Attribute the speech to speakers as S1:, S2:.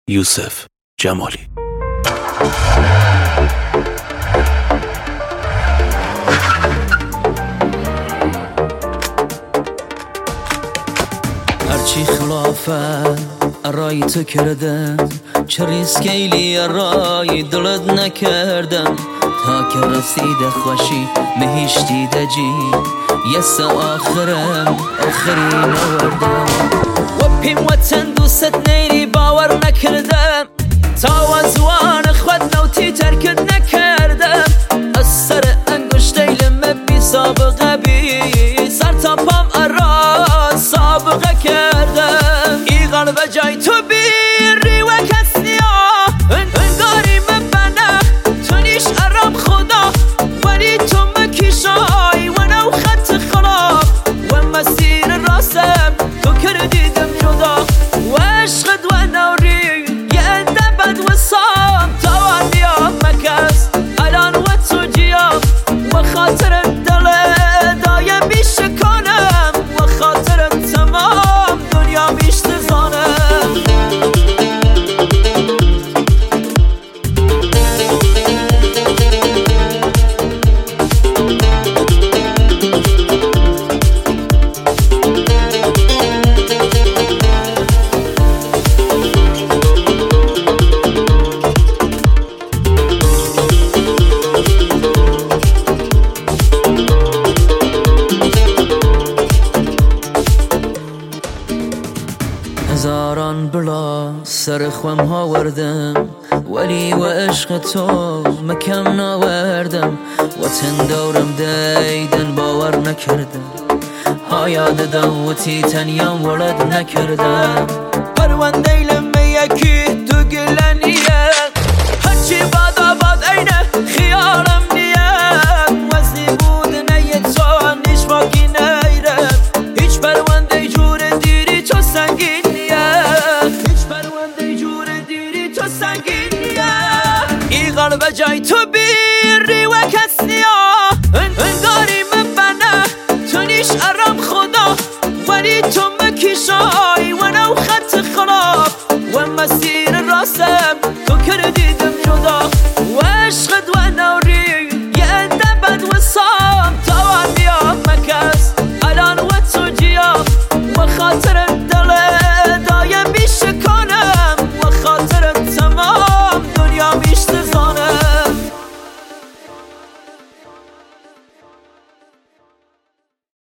S1: یوسف جمالی.
S2: هرچی خلافه ارای تو کردم، چه ریسکیلی ارای دلت نکردم، تا که رسیده خوشی مهیش دیده جی یس آخرم آخری نوردم و پیم وطن دوست نیری باور نکردم، تا وزوان خود نوتی ترکت نکردم، از سر انگشت لمه بی سابقه بی سر تا پام ارا سابقه کردم، ای قلب جای تو بیری و کس نیا انگاری مبنه تو نیش ارام خدا، ولی تو مکیشای و نو خط خراب و مسیر راسم تو کردیدم جدا و عشقت و نوری یه دبد و سام تا بیا مکس الان و تو جیا و خاطر دل دایم بیش کنم و خاطر تمام دنیا بیش تزانم. هزاران بلا سر خوام ها وردم، ولی و عشق تو مکم ناوردم، وطن دورم دیدن باور نکردم، ها یاد دوتی تنیام ولد نکردم، پرونده لمه یکی تو گلنیه هرچی باد آباد اینه خیالم نیه، وزنی بود نیه تو نیش باکی نیرم، هیچ پرونده جور دیری تو سنگین قلب جای تو بیری و کس نیا انگاری مبنه تو نیش ارام خدا، ولی تو مکیشای و نو خط خراب و مسیر راسم تو کردیدم جدا و عشقت و نوری